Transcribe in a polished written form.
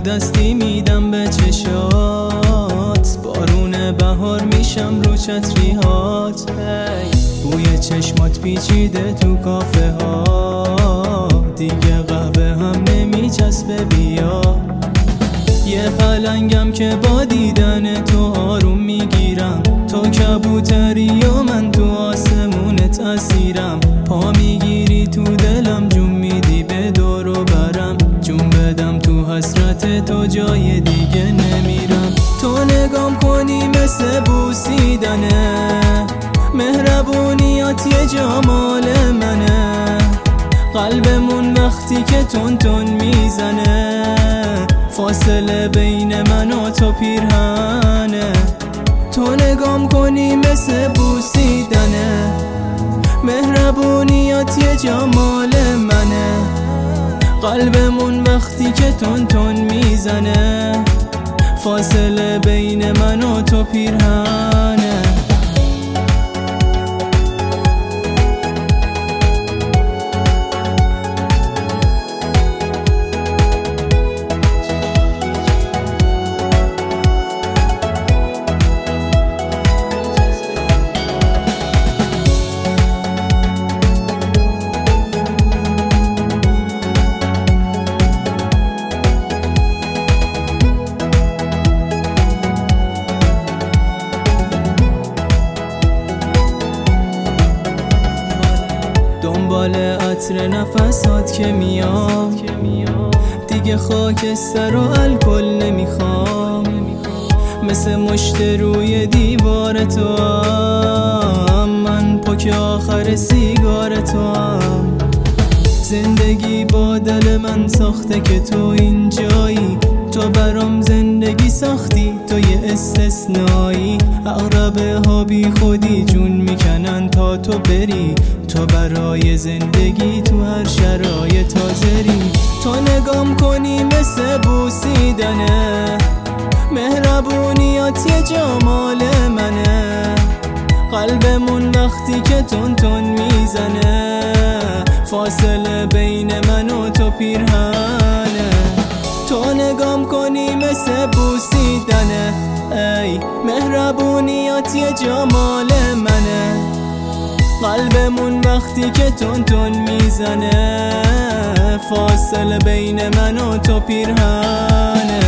دستی میدم به چشات، بارون بهار میشم رو چتریهات. بوی چشمات پیچیده تو کافه ها، دیگه قهوه هم نمیچسبه بیا. یه پلنگم که با دیدن تو آروم میگیرم، تو کبوتری و من تو آسمونت اسیرم. پا میگیری تو دلم، جون میدی به دور و برم، جون بدم تو حسرت تو جای دیگه نمیرم. تو نگام کنی مثل بوسیدنه، مهربونیات یه جمال منه. قلبمون وقتی که تون تون میزنه، فاصله بین من و تو پیرهنه. تو نگام کنی مثل بوسیدنه، مهربونیات یه جمال منه. قلبمون وقتی که تون تون میزنه، فاصله بین من و تو پیرهنه. دنبال عطر نفسات که میام، دیگه خاکستر و الکل نمیخوام. مثل مشت روی دیوار تو هم، من پاک آخر سیگار تو هم. زندگی با دل من ساخته که تو اینجایی، تو برام زندگی ساختی، تو یه استثنایی. عقربه ها بی خودی جون میکنن تا تو بری، تو برای زندگی تو هر شرایط حاضری. تو نگام کنی مثل بوسیدنه، مهربونیات یه جمال منه. قلبمون وقتی که تون تون میزنه، فاصله بین من و تو پیرهنه. تو نگام کنی مثل بوسیدنه، ای مهربونیات یه جمال منه. قلبمون وقتی که تون تون میزنه، فاصله بین من و تو پیرهنه.